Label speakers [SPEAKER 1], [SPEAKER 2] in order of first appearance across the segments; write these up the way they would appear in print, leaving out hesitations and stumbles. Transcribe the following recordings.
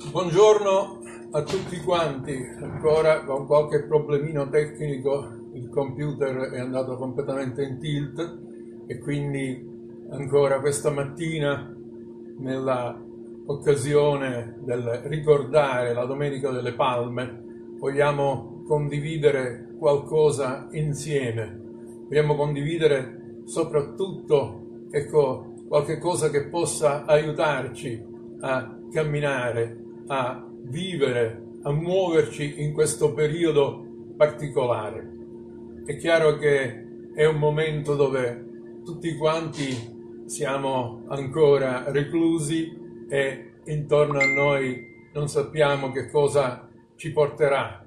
[SPEAKER 1] Buongiorno a tutti quanti, ancora con qualche problemino tecnico, il computer è andato completamente in tilt e quindi ancora questa mattina, nella occasione del ricordare la Domenica delle Palme, vogliamo condividere qualcosa insieme, vogliamo condividere soprattutto qualche cosa che possa aiutarci a camminare, a vivere, a muoverci in questo periodo particolare. È chiaro che è un momento dove tutti quanti siamo ancora reclusi e intorno a noi non sappiamo che cosa ci porterà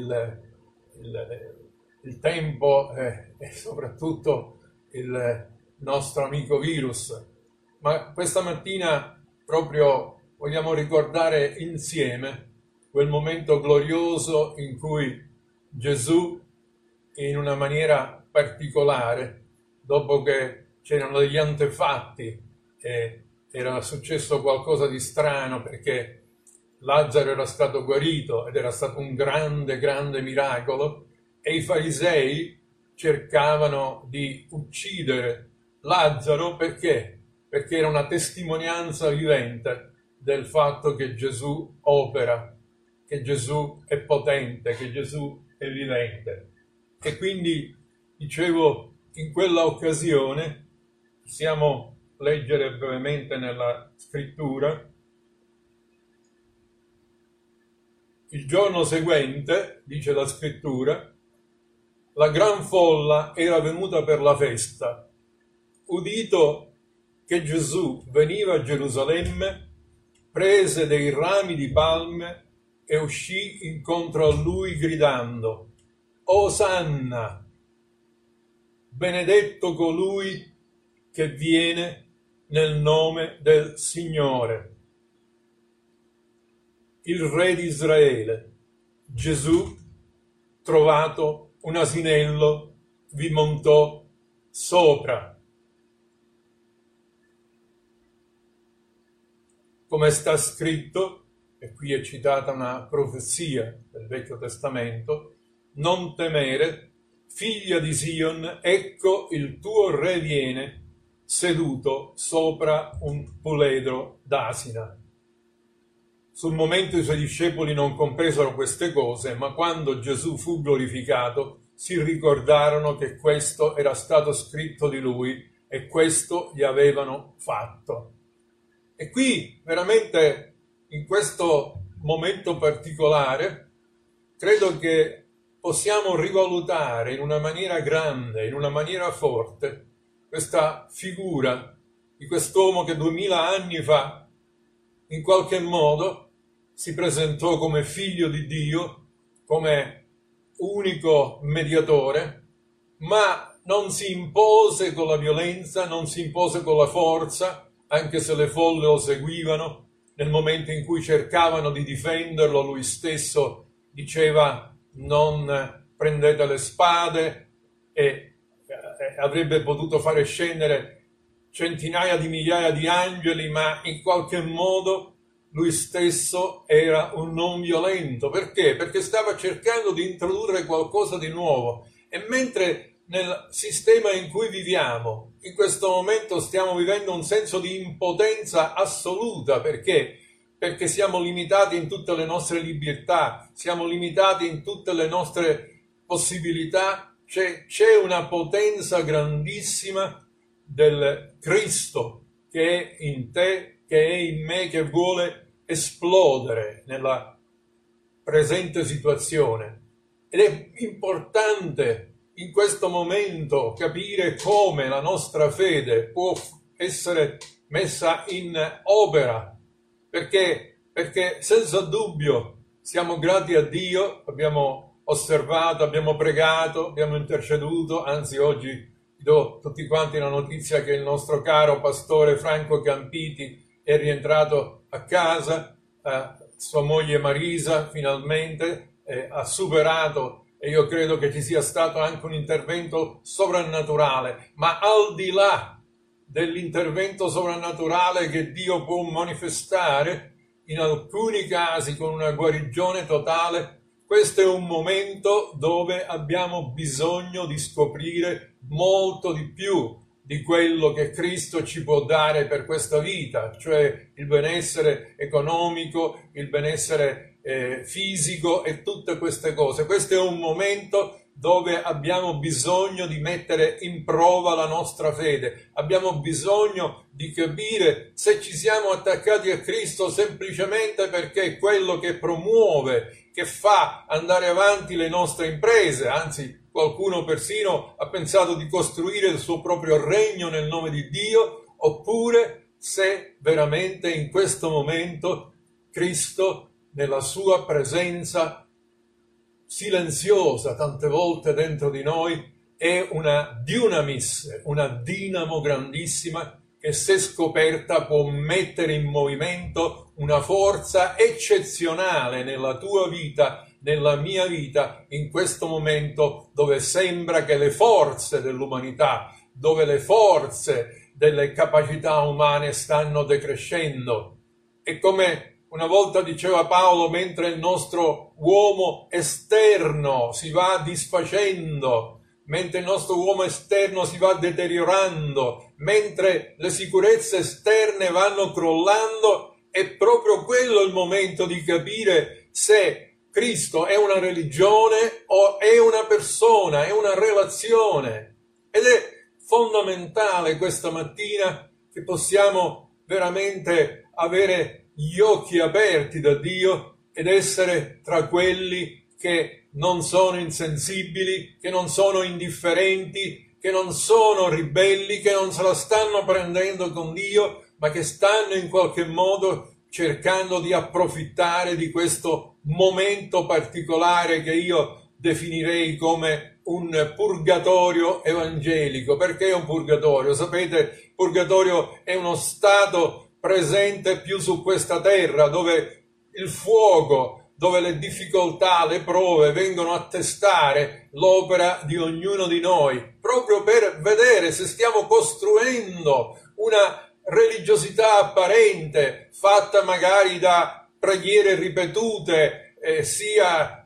[SPEAKER 1] il tempo e soprattutto il nostro amico virus. Ma questa mattina proprio vogliamo ricordare insieme quel momento glorioso in cui Gesù, in una maniera particolare, dopo che c'erano degli antefatti e era successo qualcosa di strano perché Lazzaro era stato guarito ed era stato un grande, grande miracolo, e i farisei cercavano di uccidere Lazzaro perché era una testimonianza vivente del fatto che Gesù opera, che Gesù è potente, che Gesù è vivente. E quindi, dicevo, in quella occasione, possiamo leggere brevemente nella scrittura, il giorno seguente, dice la scrittura, la gran folla era venuta per la festa. Udito che Gesù veniva a Gerusalemme, prese dei rami di palme e uscì incontro a lui gridando: Osanna! Benedetto colui che viene nel nome del Signore. Il re di Israele, Gesù, trovato un asinello, vi montò sopra. Come sta scritto, e qui è citata una profezia del Vecchio Testamento, non temere, figlia di Sion, ecco il tuo re viene, seduto sopra un puledro d'asina. Sul momento i suoi discepoli non compresero queste cose, ma quando Gesù fu glorificato, si ricordarono che questo era stato scritto di lui e questo gli avevano fatto. E qui, veramente, in questo momento particolare, credo che possiamo rivalutare in una maniera grande, in una maniera forte, questa figura di quest'uomo che 2000 anni fa, in qualche modo, si presentò come figlio di Dio, come unico mediatore, ma non si impose con la violenza, non si impose con la forza, anche se le folle lo seguivano. Nel momento in cui cercavano di difenderlo, lui stesso diceva: non prendete le spade, e avrebbe potuto fare scendere centinaia di migliaia di angeli, ma in qualche modo lui stesso era un non violento. Perché? Perché stava cercando di introdurre qualcosa di nuovo. E mentre nel sistema in cui viviamo, in questo momento stiamo vivendo un senso di impotenza assoluta, perché siamo limitati in tutte le nostre libertà, siamo limitati in tutte le nostre possibilità, c'è una potenza grandissima del Cristo che è in te, che è in me, che vuole esplodere nella presente situazione. Ed è importante in questo momento capire come la nostra fede può essere messa in opera, perché senza dubbio siamo grati a Dio, abbiamo osservato, abbiamo pregato, abbiamo interceduto. Anzi, oggi do tutti quanti la notizia che il nostro caro pastore Franco Campiti è rientrato a casa, sua moglie Marisa finalmente ha superato, e io credo che ci sia stato anche un intervento sovrannaturale, ma al di là dell'intervento sovrannaturale che Dio può manifestare, in alcuni casi con una guarigione totale. Questo è un momento dove abbiamo bisogno di scoprire molto di più di quello che Cristo ci può dare per questa vita, cioè il benessere economico, il benessere fisico e tutte queste cose. Questo è un momento dove abbiamo bisogno di mettere in prova la nostra fede, abbiamo bisogno di capire se ci siamo attaccati a Cristo semplicemente perché è quello che promuove, che fa andare avanti le nostre imprese, anzi qualcuno persino ha pensato di costruire il suo proprio regno nel nome di Dio, oppure se veramente in questo momento Cristo, nella sua presenza silenziosa tante volte dentro di noi, è una dunamis, una dinamo grandissima che se scoperta può mettere in movimento una forza eccezionale nella tua vita, nella mia vita, in questo momento dove sembra che le forze dell'umanità, dove le forze delle capacità umane stanno decrescendo. E come una volta diceva Paolo, mentre il nostro uomo esterno si va disfacendo, mentre il nostro uomo esterno si va deteriorando, mentre le sicurezze esterne vanno crollando, è proprio quello il momento di capire se Cristo è una religione o è una persona, è una relazione. Ed è fondamentale questa mattina che possiamo veramente avere gli occhi aperti da Dio ed essere tra quelli che non sono insensibili, che non sono indifferenti, che non sono ribelli, che non se la stanno prendendo con Dio, ma che stanno in qualche modo cercando di approfittare di questo momento particolare che io definirei come un purgatorio evangelico. Perché è un purgatorio? Sapete, purgatorio è uno stato presente più su questa terra, dove il fuoco, dove le difficoltà, le prove vengono a testare l'opera di ognuno di noi, proprio per vedere se stiamo costruendo una religiosità apparente, fatta magari da preghiere ripetute, sia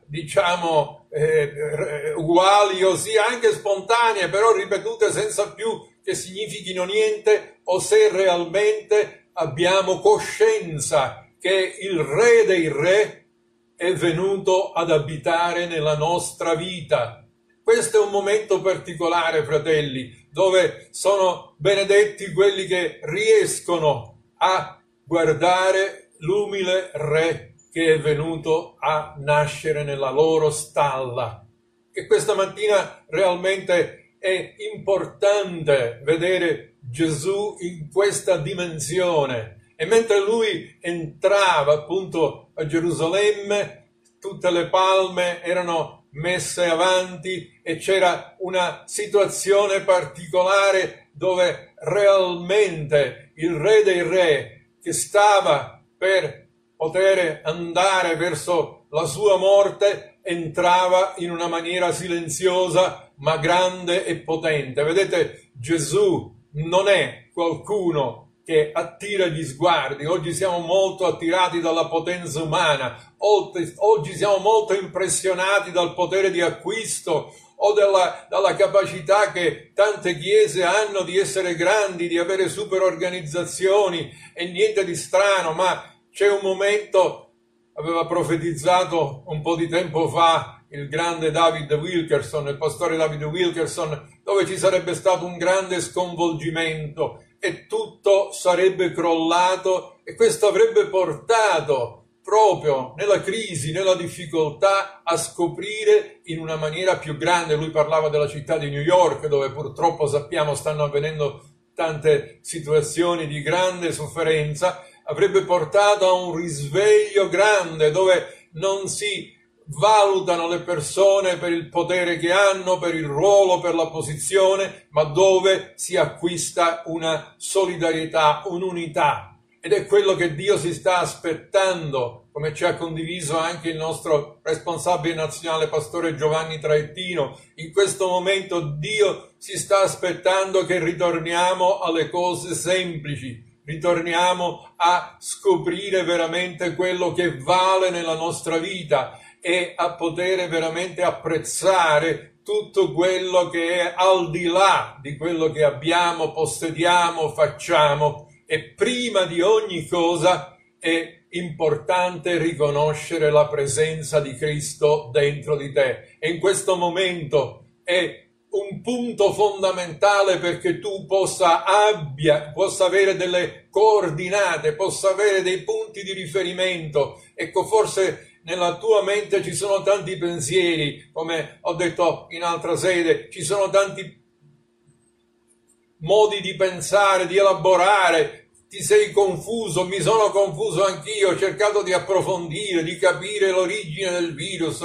[SPEAKER 1] uguali o sia anche spontanee, però ripetute senza più che significhino niente, o se realmente abbiamo coscienza che il Re dei Re è venuto ad abitare nella nostra vita. Questo è un momento particolare, fratelli, dove sono benedetti quelli che riescono a guardare l'umile Re che è venuto a nascere nella loro stalla. E questa mattina realmente è importante vedere Gesù in questa dimensione. E mentre lui entrava appunto a Gerusalemme, tutte le palme erano messe avanti e c'era una situazione particolare dove realmente il Re dei Re, che stava per poter andare verso la sua morte, entrava in una maniera silenziosa ma grande e potente. Vedete, Gesù non è qualcuno che attira gli sguardi. Oggi siamo molto attirati dalla potenza umana, oggi siamo molto impressionati dal potere di acquisto o dalla capacità che tante chiese hanno di essere grandi, di avere super organizzazioni, e niente di strano, ma c'è un momento, aveva profetizzato un po' di tempo fa il grande David Wilkerson, il pastore David Wilkerson, dove ci sarebbe stato un grande sconvolgimento e tutto sarebbe crollato, e questo avrebbe portato proprio nella crisi, nella difficoltà, a scoprire in una maniera più grande. Lui parlava della città di New York, dove purtroppo sappiamo stanno avvenendo tante situazioni di grande sofferenza. Avrebbe portato a un risveglio grande, dove non si valutano le persone per il potere che hanno, per il ruolo, per la posizione, ma dove si acquista una solidarietà, un'unità. Ed è quello che Dio si sta aspettando, come ci ha condiviso anche il nostro responsabile nazionale, pastore Giovanni Traettino. In questo momento Dio si sta aspettando che ritorniamo alle cose semplici, ritorniamo a scoprire veramente quello che vale nella nostra vita e a poter veramente apprezzare tutto quello che è al di là di quello che abbiamo, possediamo, facciamo. E prima di ogni cosa è importante riconoscere la presenza di Cristo dentro di te. E in questo momento è un punto fondamentale perché tu possa avere delle coordinate, possa avere dei punti di riferimento. Ecco, forse nella tua mente ci sono tanti pensieri, come ho detto in altra sede, ci sono tanti modi di pensare, di elaborare, ti sei confuso, mi sono confuso anch'io, ho cercato di approfondire, di capire l'origine del virus,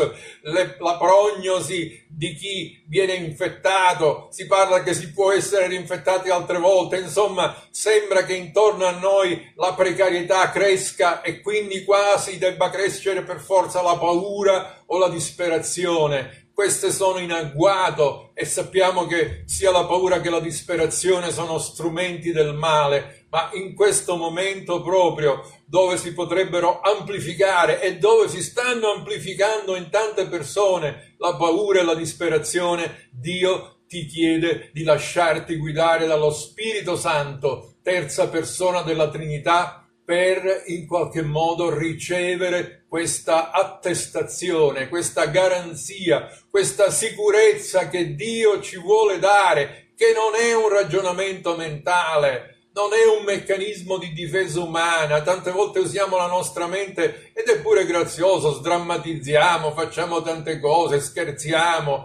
[SPEAKER 1] la prognosi di chi viene infettato, si parla che si può essere rinfettati altre volte, insomma sembra che intorno a noi la precarietà cresca e quindi quasi debba crescere per forza la paura o la disperazione. Queste sono in agguato e sappiamo che sia la paura che la disperazione sono strumenti del male, ma in questo momento proprio dove si potrebbero amplificare e dove si stanno amplificando in tante persone la paura e la disperazione, Dio ti chiede di lasciarti guidare dallo Spirito Santo, terza persona della Trinità, per in qualche modo ricevere questa attestazione, questa garanzia, questa sicurezza che Dio ci vuole dare, che non è un ragionamento mentale, non è un meccanismo di difesa umana. Tante volte usiamo la nostra mente ed è pure grazioso, sdrammatizziamo, facciamo tante cose, scherziamo,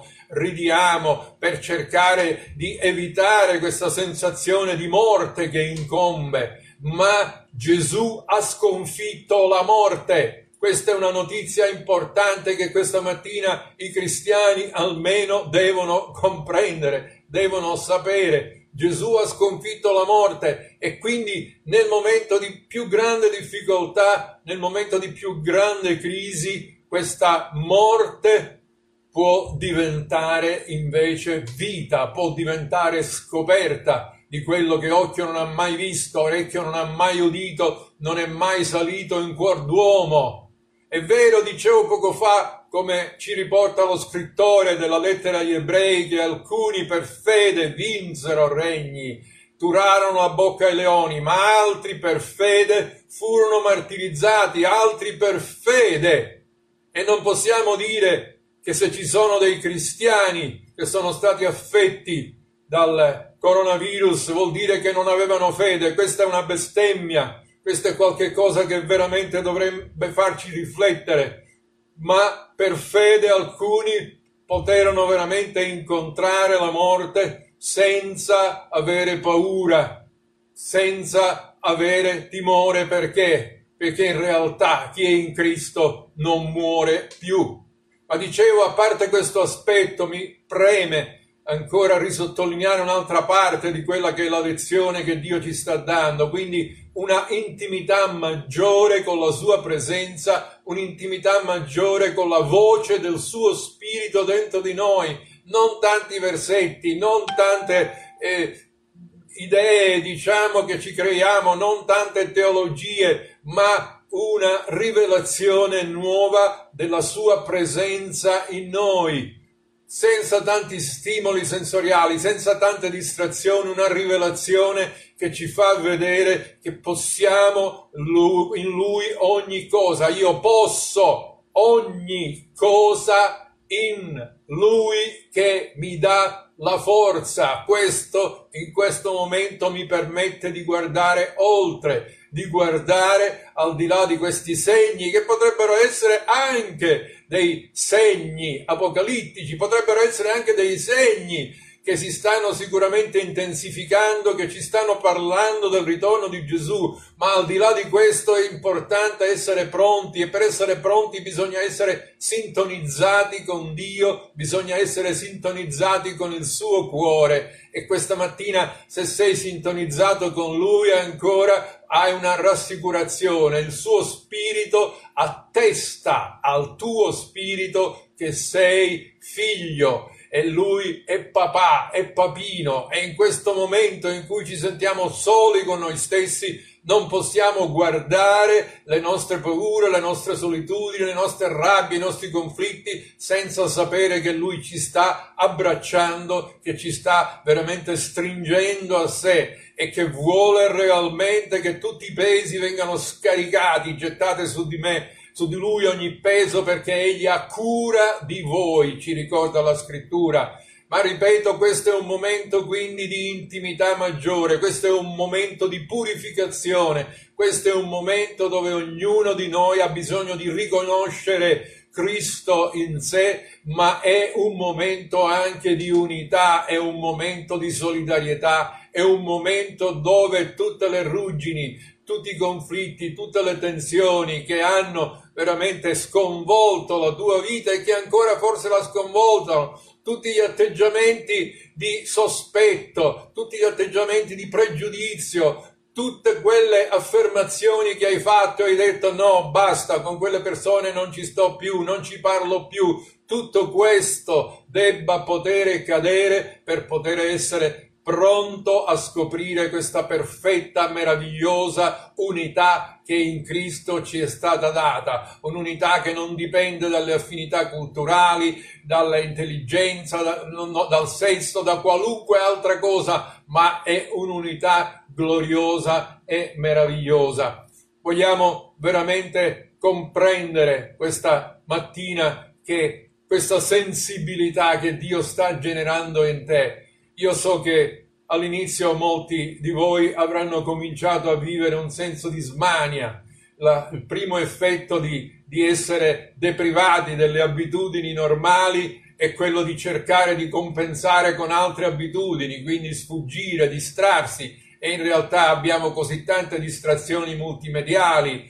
[SPEAKER 1] ridiamo per cercare di evitare questa sensazione di morte che incombe. Ma Gesù ha sconfitto la morte. Questa è una notizia importante che questa mattina i cristiani almeno devono comprendere, devono sapere. Gesù ha sconfitto la morte e quindi nel momento di più grande difficoltà, nel momento di più grande crisi, questa morte può diventare invece vita, può diventare scoperta di quello che occhio non ha mai visto, orecchio non ha mai udito, non è mai salito in cuor d'uomo. È vero, dicevo poco fa, come ci riporta lo scrittore della lettera agli Ebrei, che alcuni per fede vinsero regni, turarono la bocca ai leoni, ma altri per fede furono martirizzati, altri per fede. E non possiamo dire che se ci sono dei cristiani che sono stati affetti dal coronavirus vuol dire che non avevano fede. Questa è una bestemmia, questo è qualche cosa che veramente dovrebbe farci riflettere, ma per fede alcuni poterono veramente incontrare la morte senza avere paura, senza avere timore. Perché? Perché in realtà chi è in Cristo non muore più. Ma dicevo, a parte questo aspetto, mi preme ancora risottolineare un'altra parte di quella che è la lezione che Dio ci sta dando, quindi una intimità maggiore con la sua presenza, un'intimità maggiore con la voce del suo Spirito dentro di noi, non tanti versetti, non tante idee, diciamo, che ci creiamo, non tante teologie, ma una rivelazione nuova della sua presenza in noi, senza tanti stimoli sensoriali, senza tante distrazioni, una rivelazione che ci fa vedere che possiamo in Lui ogni cosa. Io posso ogni cosa in Lui che mi dà la forza. Questo in questo momento mi permette di guardare oltre, di guardare al di là di questi segni, che potrebbero essere anche dei segni apocalittici, potrebbero essere anche dei segni che si stanno sicuramente intensificando, che ci stanno parlando del ritorno di Gesù, ma al di là di questo è importante essere pronti, e per essere pronti bisogna essere sintonizzati con Dio, bisogna essere sintonizzati con il suo cuore. E questa mattina, se sei sintonizzato con Lui, ancora hai una rassicurazione. Il suo Spirito attesta al tuo spirito che sei figlio. e lui è papà, è papino, e in questo momento in cui ci sentiamo soli con noi stessi non possiamo guardare le nostre paure, le nostre solitudini, le nostre rabbie, i nostri conflitti senza sapere che lui ci sta abbracciando, che ci sta veramente stringendo a sé e che vuole realmente che tutti i pesi vengano scaricati, gettati su di me, su di lui ogni peso, perché egli ha cura di voi, ci ricorda la scrittura. Ma ripeto, questo è un momento quindi di intimità maggiore, questo è un momento di purificazione, questo è un momento dove ognuno di noi ha bisogno di riconoscere Cristo in sé, ma è un momento anche di unità, è un momento di solidarietà, è un momento dove tutte le ruggini, tutti i conflitti, tutte le tensioni che hanno veramente sconvolto la tua vita e che ancora forse la sconvoltano, tutti gli atteggiamenti di sospetto, tutti gli atteggiamenti di pregiudizio, tutte quelle affermazioni che hai fatto e hai detto no, basta, con quelle persone non ci sto più, non ci parlo più, tutto questo debba poter cadere per poter essere pronto a scoprire questa perfetta, meravigliosa unità che in Cristo ci è stata data, un'unità che non dipende dalle affinità culturali, dalla intelligenza, dal sesso, da qualunque altra cosa, ma è un'unità gloriosa e meravigliosa. Vogliamo veramente comprendere questa mattina che questa sensibilità che Dio sta generando in te. Io so che all'inizio molti di voi avranno cominciato a vivere un senso di smania, il primo effetto di essere deprivati delle abitudini normali è quello di cercare di compensare con altre abitudini, quindi sfuggire, distrarsi, e in realtà abbiamo così tante distrazioni multimediali,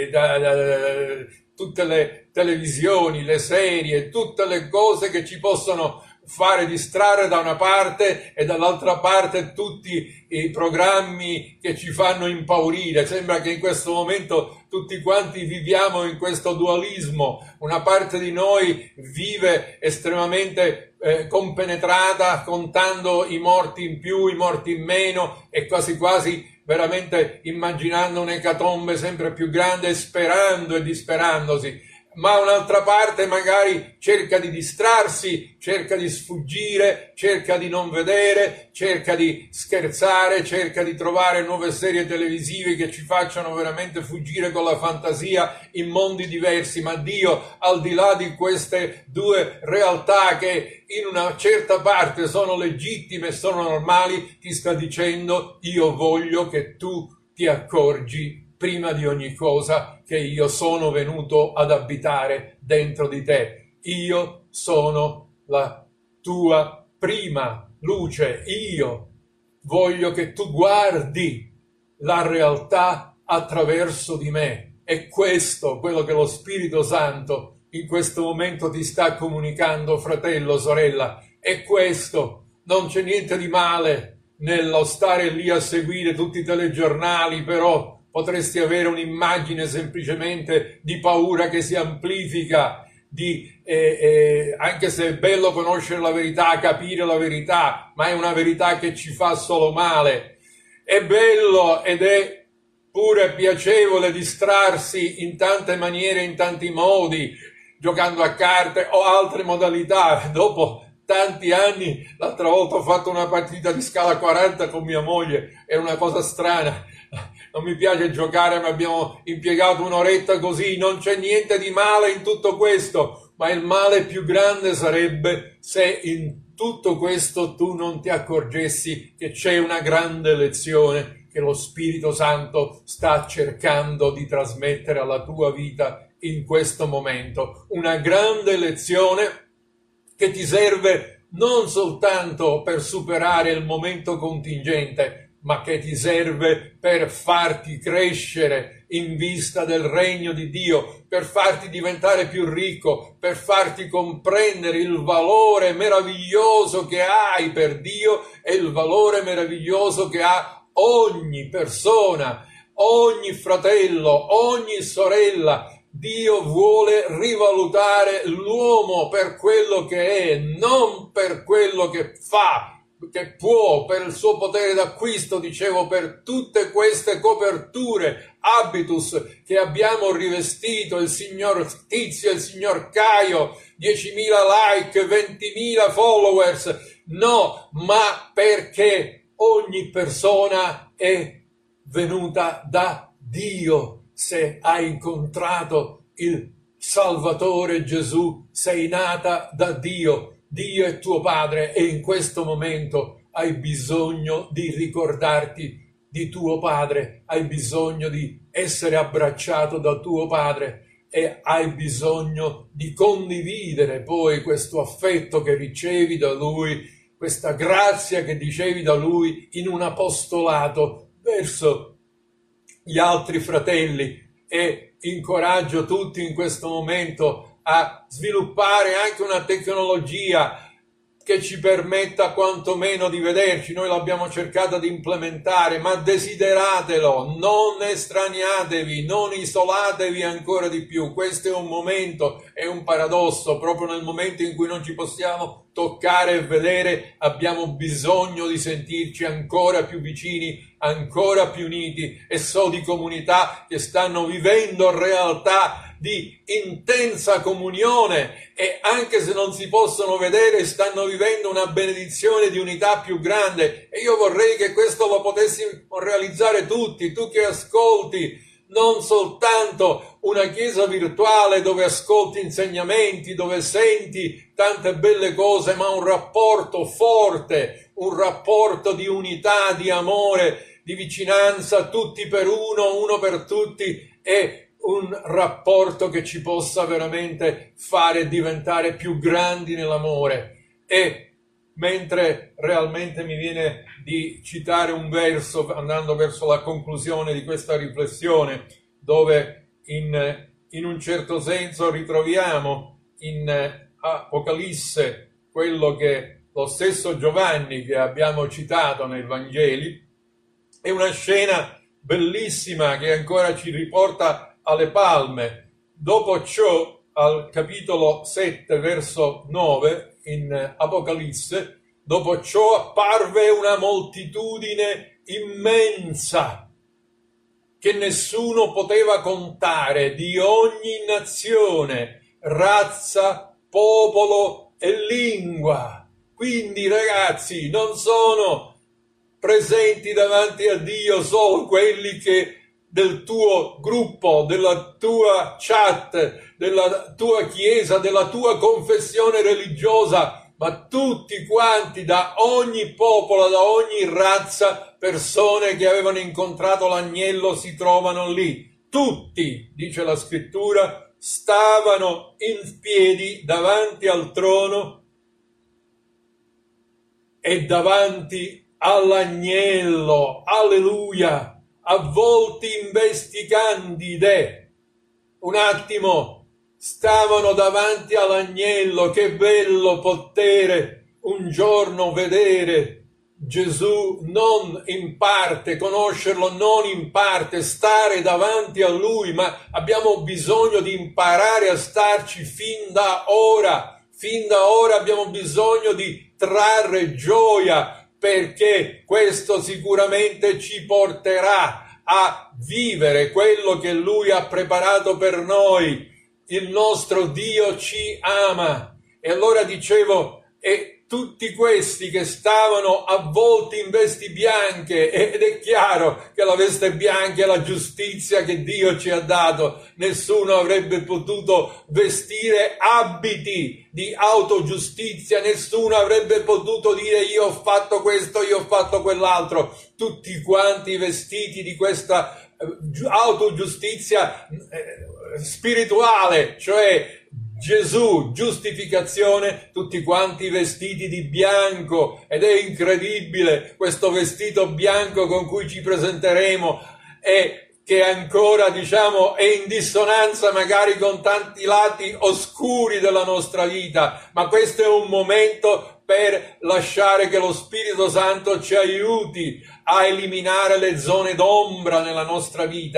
[SPEAKER 1] tutte le televisioni, le serie, tutte le cose che ci possono fare distrarre da una parte e dall'altra parte tutti i programmi che ci fanno impaurire. Sembra che in questo momento tutti quanti viviamo in questo dualismo. Una parte di noi vive estremamente compenetrata, contando i morti in più, i morti in meno, e quasi quasi veramente immaginando un'ecatombe sempre più grande e sperando e disperandosi. Ma un'altra parte magari cerca di distrarsi, cerca di sfuggire, cerca di non vedere, cerca di scherzare, cerca di trovare nuove serie televisive che ci facciano veramente fuggire con la fantasia in mondi diversi. Ma Dio, al di là di queste due realtà che in una certa parte sono legittime e sono normali, ti sta dicendo: io voglio che tu ti accorgi prima di ogni cosa che io sono venuto ad abitare dentro di te. Io sono la tua prima luce. Io voglio che tu guardi la realtà attraverso di me. E questo, quello che lo Spirito Santo in questo momento ti sta comunicando, fratello, sorella. E questo, non c'è niente di male nello stare lì a seguire tutti i telegiornali, però potresti avere un'immagine semplicemente di paura che si amplifica, anche se è bello conoscere la verità, capire la verità, ma è una verità che ci fa solo male. È bello ed è pure piacevole distrarsi in tante maniere, in tanti modi, giocando a carte o altre modalità. Dopo tanti anni, l'altra volta ho fatto una partita di scala 40 con mia moglie, è una cosa strana. Non mi piace giocare, ma abbiamo impiegato un'oretta così. Non c'è niente di male in tutto questo, ma il male più grande sarebbe se in tutto questo tu non ti accorgessi che c'è una grande lezione che lo Spirito Santo sta cercando di trasmettere alla tua vita in questo momento. Una grande lezione che ti serve non soltanto per superare il momento contingente, ma che ti serve per farti crescere in vista del regno di Dio, per farti diventare più ricco, per farti comprendere il valore meraviglioso che hai per Dio e il valore meraviglioso che ha ogni persona, ogni fratello, ogni sorella Dio vuole rivalutare l'uomo per quello che è, non per quello che fa, che può, per il suo potere d'acquisto, dicevo, per tutte queste coperture, habitus che abbiamo rivestito, il signor Tizio, il signor Caio, 10.000 like, 20.000 followers, no, ma perché ogni persona è venuta da Dio. Se hai incontrato il Salvatore Gesù, sei nata da Dio. Dio è tuo Padre e in questo momento hai bisogno di ricordarti di tuo Padre, hai bisogno di essere abbracciato da tuo Padre e hai bisogno di condividere poi questo affetto che ricevi da Lui, questa grazia che ricevi da Lui in un apostolato verso gli altri fratelli. E incoraggio tutti in questo momento a sviluppare anche una tecnologia che ci permetta quantomeno di vederci. Noi l'abbiamo cercata di implementare, ma desideratelo, non estraniatevi, non isolatevi ancora di più. Questo è un momento, è un paradosso, proprio nel momento in cui non ci possiamo toccare e vedere, abbiamo bisogno di sentirci ancora più vicini, ancora più uniti, e so di comunità che stanno vivendo realtà di intensa comunione e anche se non si possono vedere stanno vivendo una benedizione di unità più grande, e io vorrei che questo lo potessimo realizzare tutti, tu che ascolti, non soltanto una chiesa virtuale dove ascolti insegnamenti, dove senti tante belle cose, ma un rapporto forte, un rapporto di unità, di amore, di vicinanza, tutti per uno, uno per tutti, e un rapporto che ci possa veramente fare diventare più grandi nell'amore. E mentre realmente mi viene di citare un verso, andando verso la conclusione di questa riflessione, dove in un certo senso ritroviamo in Apocalisse quello che lo stesso Giovanni che abbiamo citato nei Vangeli, è una scena bellissima che ancora ci riporta alle palme. Dopo ciò, al capitolo 7, verso 9, in Apocalisse, dopo ciò apparve una moltitudine immensa che nessuno poteva contare, di ogni nazione, razza, popolo e lingua. Quindi, ragazzi, non sono presenti davanti a Dio solo quelli che del tuo gruppo, della tua chat, della tua chiesa, della tua confessione religiosa, ma tutti quanti, da ogni popolo, da ogni razza, persone che avevano incontrato l'agnello si trovano lì. Tutti, dice la scrittura, stavano in piedi davanti al trono e davanti all'agnello, alleluia, avvolti in vesti candide. Un attimo, stavano davanti all'agnello. Che bello poter un giorno vedere Gesù non in parte, conoscerlo non in parte, stare davanti a Lui, ma abbiamo bisogno di imparare a starci fin da ora. Fin da ora abbiamo bisogno di trarre gioia, perché questo sicuramente ci porterà a vivere quello che Lui ha preparato per noi. Il nostro Dio ci ama. E allora dicevo, e tutti questi che stavano avvolti in vesti bianche, ed è chiaro che la veste bianca è la giustizia che Dio ci ha dato. Nessuno avrebbe potuto vestire abiti di autogiustizia, nessuno avrebbe potuto dire io ho fatto questo, io ho fatto quell'altro. Tutti quanti vestiti di questa autogiustizia spirituale, cioè Gesù, giustificazione, tutti quanti vestiti di bianco, ed è incredibile questo vestito bianco con cui ci presenteremo, e che ancora, diciamo, è in dissonanza magari con tanti lati oscuri della nostra vita, ma questo è un momento per lasciare che lo Spirito Santo ci aiuti a eliminare le zone d'ombra nella nostra vita.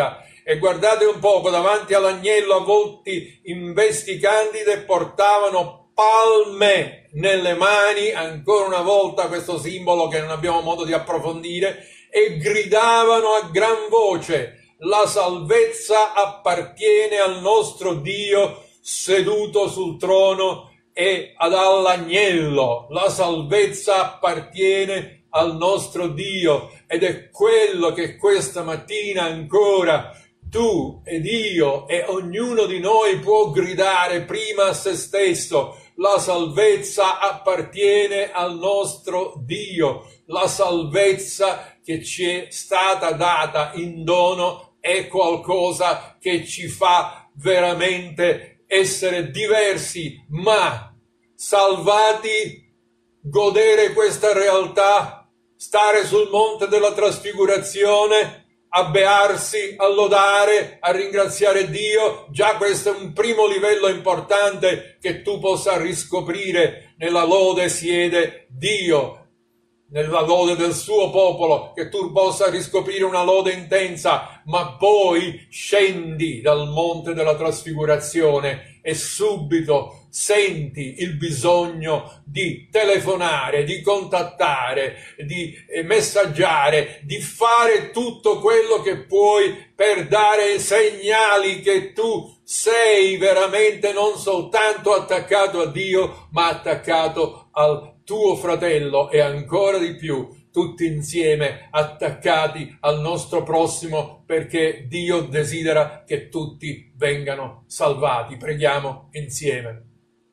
[SPEAKER 1] E guardate un poco, davanti all'agnello avvolti in vesti candide portavano palme nelle mani, ancora una volta questo simbolo che non abbiamo modo di approfondire, e gridavano a gran voce: la salvezza appartiene al nostro Dio seduto sul trono e all'agnello. La salvezza appartiene al nostro Dio, ed è quello che questa mattina ancora tu ed io e ognuno di noi può gridare prima a se stesso: la salvezza appartiene al nostro Dio. La salvezza che ci è stata data in dono è qualcosa che ci fa veramente essere diversi, ma salvati, godere questa realtà, stare sul monte della trasfigurazione, a bearsi, a lodare, a ringraziare Dio. Già questo è un primo livello importante che tu possa riscoprire. Nella lode siede Dio, nella lode del suo popolo, che tu possa riscoprire una lode intensa, ma poi scendi dal monte della trasfigurazione e subito senti il bisogno di telefonare, di contattare, di messaggiare, di fare tutto quello che puoi per dare segnali che tu sei veramente non soltanto attaccato a Dio, ma attaccato al tuo fratello, e ancora di più tutti insieme attaccati al nostro prossimo, perché Dio desidera che tutti vengano salvati. Preghiamo insieme.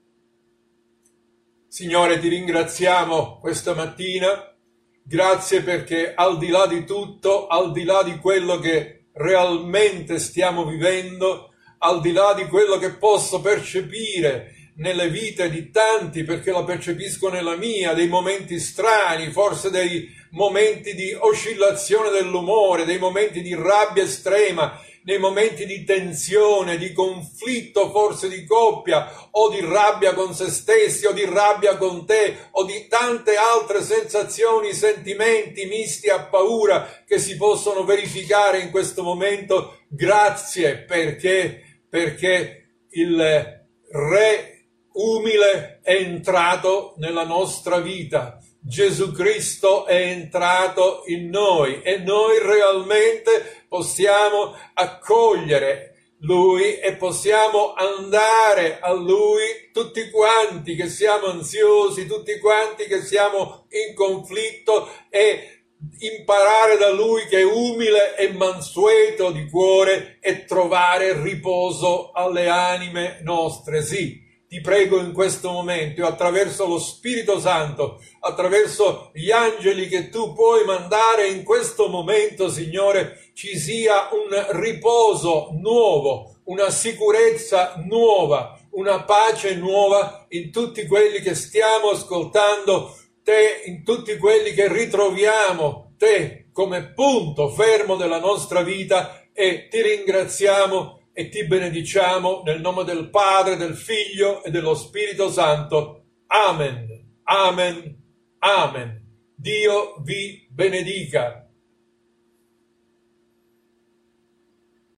[SPEAKER 1] Signore, ti ringraziamo questa mattina, grazie perché al di là di tutto, al di là di quello che realmente stiamo vivendo, al di là di quello che posso percepire nelle vite di tanti, perché la percepisco nella mia, dei momenti strani, forse dei momenti di oscillazione dell'umore, dei momenti di rabbia estrema, nei momenti di tensione, di conflitto forse di coppia, o di rabbia con se stessi, o di rabbia con te, o di tante altre sensazioni, sentimenti misti a paura che si possono verificare in questo momento. Grazie perché il Re umile è entrato nella nostra vita. Gesù Cristo è entrato in noi e noi realmente possiamo accogliere Lui e possiamo andare a Lui, tutti quanti che siamo ansiosi, tutti quanti che siamo in conflitto, e imparare da Lui che è umile e mansueto di cuore e trovare riposo alle anime nostre. Sì, ti prego in questo momento, attraverso lo Spirito Santo, attraverso gli angeli che tu puoi mandare in questo momento, Signore, ci sia un riposo nuovo, una sicurezza nuova, una pace nuova in tutti quelli che stiamo ascoltando te, in tutti quelli che ritroviamo te come punto fermo della nostra vita, e ti ringraziamo e ti benediciamo nel nome del Padre, del Figlio e dello Spirito Santo. Amen, amen, amen. Dio vi benedica.